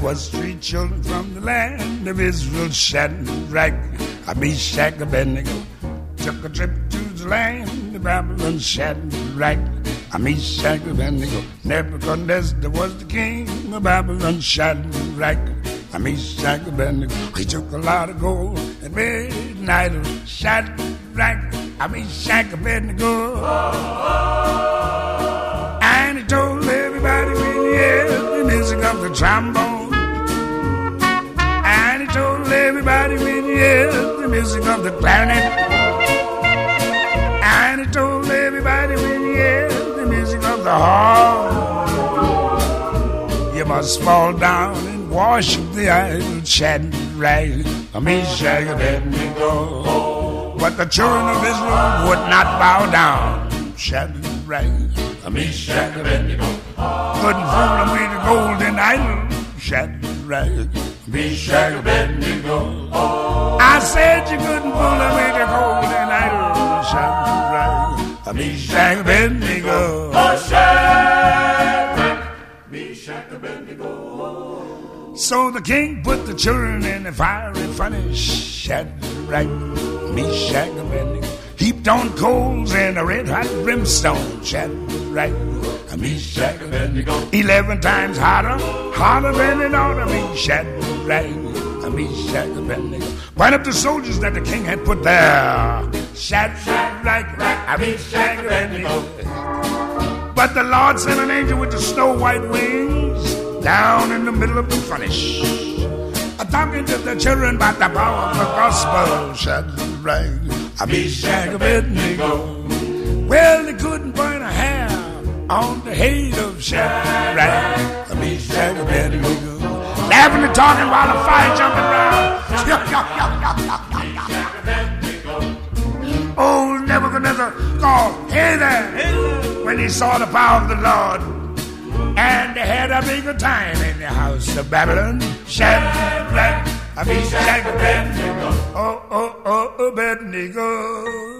was three children from the land of Israel, Shadrach, Meshach, Abednego. Took a trip to the land of Babylon, Shadrach, Meshach, Abednego. Nebuchadnezzar was the king of Babylon, Shadrach, Meshach, Abednego. He took a lot of gold and made an idol, Shadrach, Meshach, Abednego. And he told everybody when he heard the music of the trombone. And he told everybody when he heard the music of the clarinet. And he told everybody when he heard the music of the harp, you must fall down and worship the idol, Shadrach, Meshach, Abednego. But the children of Israel would not bow down, Shadrach, Meshach, Abednego. Couldn't fool them with the golden idol, Shadrach, Meshach, Abednego. I said you couldn't fool them with the golden idol, Shadrach, Meshach, Abednego. Shadrach, Meshach, Abednego. So the king put the children in the fiery furnace, Shadrach, Meshach, Abednego. Heaped on coals and a red-hot brimstone, Shadrach, Meshach, Abednego. 11 times hotter than it ought to be, Shadrach, Meshach, Abednego. Went up the soldiers that the king had put there, Shadrach, Meshach, Abednego. But the Lord sent an angel with the snow-white wings down in the middle of the furnace, talking to the children about the power of the gospel, Shadrach, Meshach, Abednego. Well, they couldn't burn a hair on the head of Shadrach, Meshach, Abednego. Laughing and talking while the fire jumping around. Old Nebuchadnezzar called, "Hey there," when he saw the power of the Lord. And they had a bigger time in the house of Babylon, Shadrach, Meshach, Abednego. Oh, Abednego.